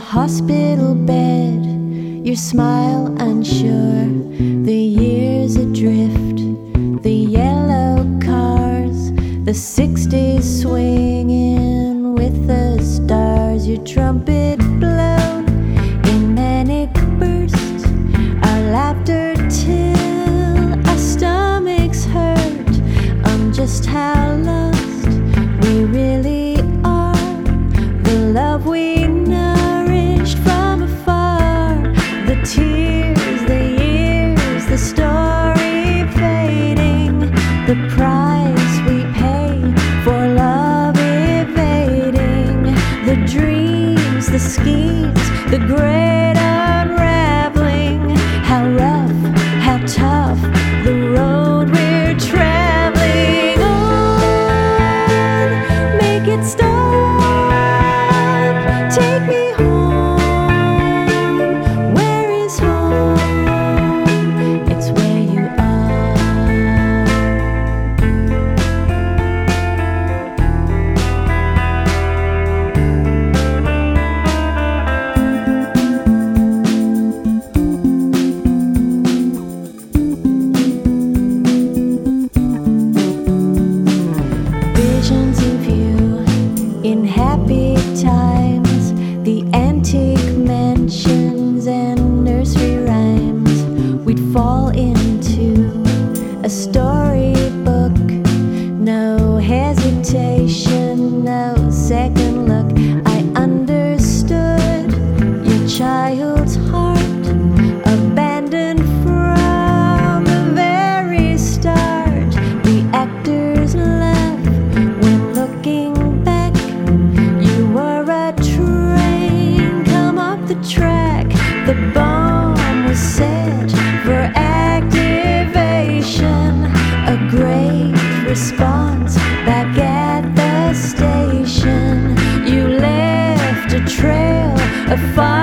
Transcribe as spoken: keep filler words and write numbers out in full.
hospital bed, your smile unsure, the years adrift, the yellow cars, the sixties swinging with the stars, your trumpet blown in manic bursts, our laughter till our stomachs hurt, on just how lost we really are, the love we nourished from afar, the tears, the years, the story fading, the price we pay for love evading, the dreams, the schemes, the great unraveling, how rough, how tough the road we're traveling on. Make it stop, take me home. Where is home? It's where you are. Visions of you in happy times, the antique mansions and nursery rhymes we'd fall into, a storybook, no hesitation, no second look. I understood your child's heart, abandoned from the very start. The actors laugh when looking back. You were a train come off the track. The bomb was set for activation. A great response back at the station. You left a trail of fire.